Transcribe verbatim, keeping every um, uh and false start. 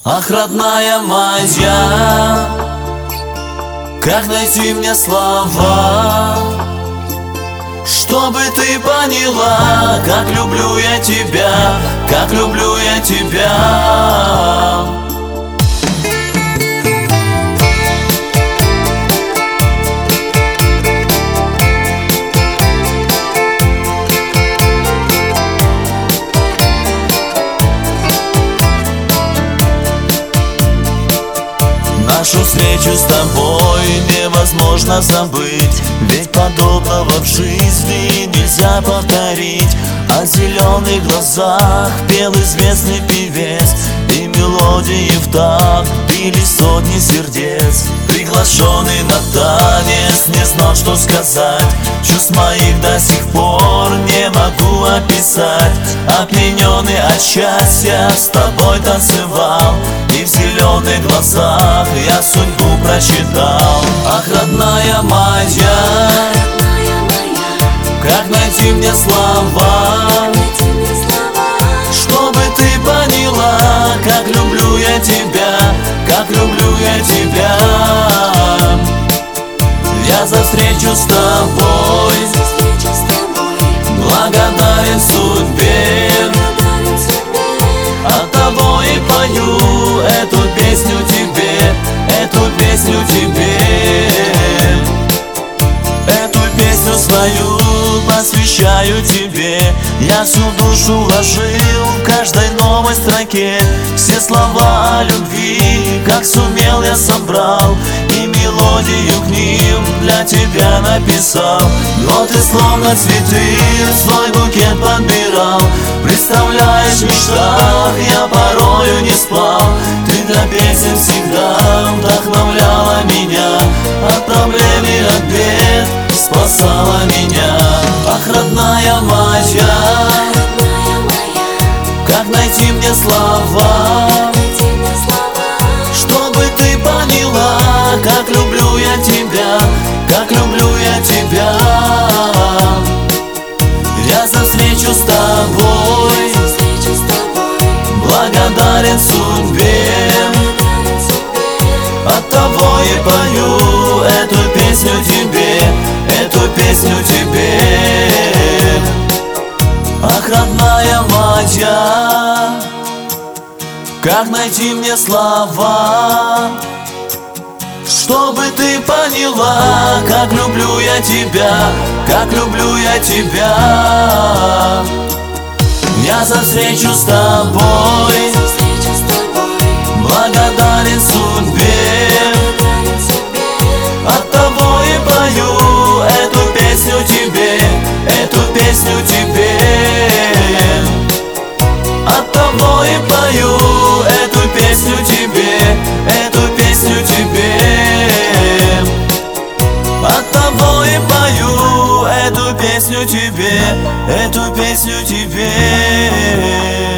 Ах, родная моя, как найти мне слова, чтобы ты поняла, как люблю я тебя, как люблю я тебя. Нашу встречу с тобой невозможно забыть, ведь подобного в жизни нельзя повторить. О зеленых глазах пел известный певец, и мелодии в такт били сотни сердец. Приглашенный на танец не знал, что сказать, чувств моих до сих пор не могу описать. Опьяненный от счастья с тобой танцевал, и в зеленых глазах я судьбу прочитал. Ах, родная моя, как найти мне слова, чтобы ты поняла, как люблю я тебя, как люблю я тебя. Я за встречу с тобой благодарен судьбе, оттого и пою эту песню тебе, эту песню тебе. Эту песню свою посвящаю тебе. Я всю душу вложил в каждой новой строке, все слова о любви, как сумел, я собрал, и мелодию к ним для тебя написал. Но ты словно цветы в свой букет подбирал, представляешь, в мечтах я порою не спал. Ты для песен всегда вдохновляла меня, от проблем и от бед спасала меня. Ах, родная моя, как найти мне слова, чтобы ты поняла, как люблю я тебя, как люблю я тебя. Я за встречу с тобой благодарен судьбе, оттого и пою эту песню тебе, эту песню тебе. Ах, родная моя, как найти мне слова, чтобы ты поняла, как люблю я тебя, как люблю я тебя. Я за встречу с тобой благодарен судьбе, оттого и пою эту песню тебе, эту песню тебе. Оттого и пою эту песню тебе, эту песню тебе. Оттого и пою эту песню тебе, эту песню тебе.